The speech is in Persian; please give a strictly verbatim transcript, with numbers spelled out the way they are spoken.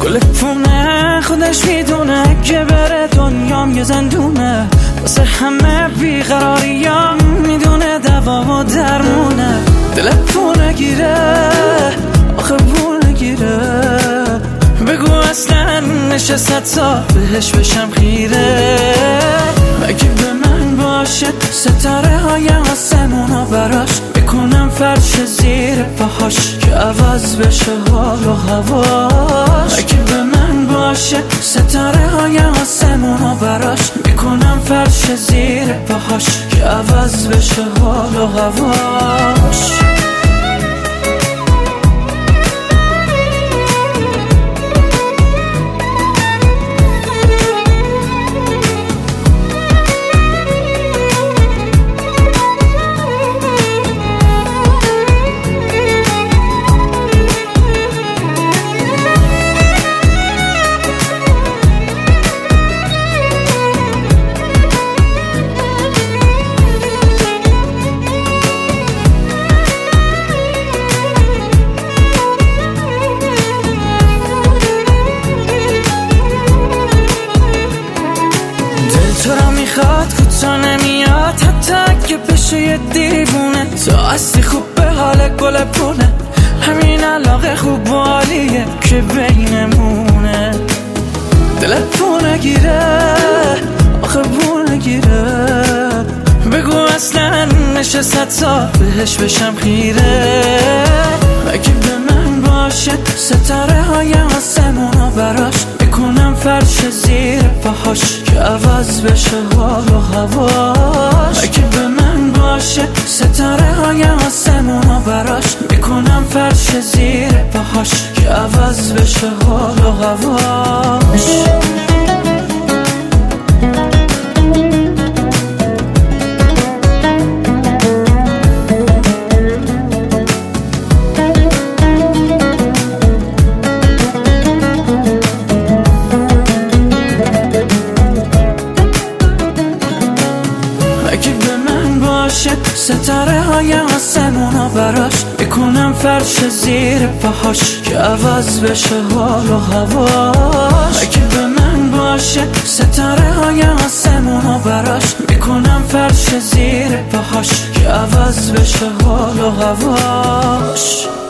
گل پونه خودش میدونه که بره دنیام یه زندونه، واسه همه بیقراریام میدونه دوا و درمونه. دل پونه گیره آخه پونه گیره، بگو اصلا نشست تا بهش بشم خیره. اگه به من باشه ستاره های آسمونا براش، بکنم فرش زیر پاهاش که عوض بشه حال و هواش. اگه به من باشه ستاره های آسمونا براش، بکنم فرش زیر پاهاش که عوض بشه حال و هواش. تو را میخواد کوتا نمیاد، حتی اگه بشه یه دیوونه. تو اصلی خوب به حال گل پونه، همین علاقه خوب و عالیه که بینمونه. دل پونه گیره آخه پونه گیره، بگو اصلا نشست تا بهش بشم خیره. اگه به من باشه ستاره های آسمونا براش، بکنم فرش زیر پاهاش که عوض بشه حال و هواش. اگه به من باشه ستاره های آسمونا براش، بکنم فرش زیر پاهاش که عوض بشه حال و هواش. ستاره های آسمونا براش، بکنم فرش زیر پاهاش که عوض بشه حال و هواش. اگه به من باشه ستاره های آسمونا براش، بکنم فرش زیر پاهاش که عوض بشه حال و هواش.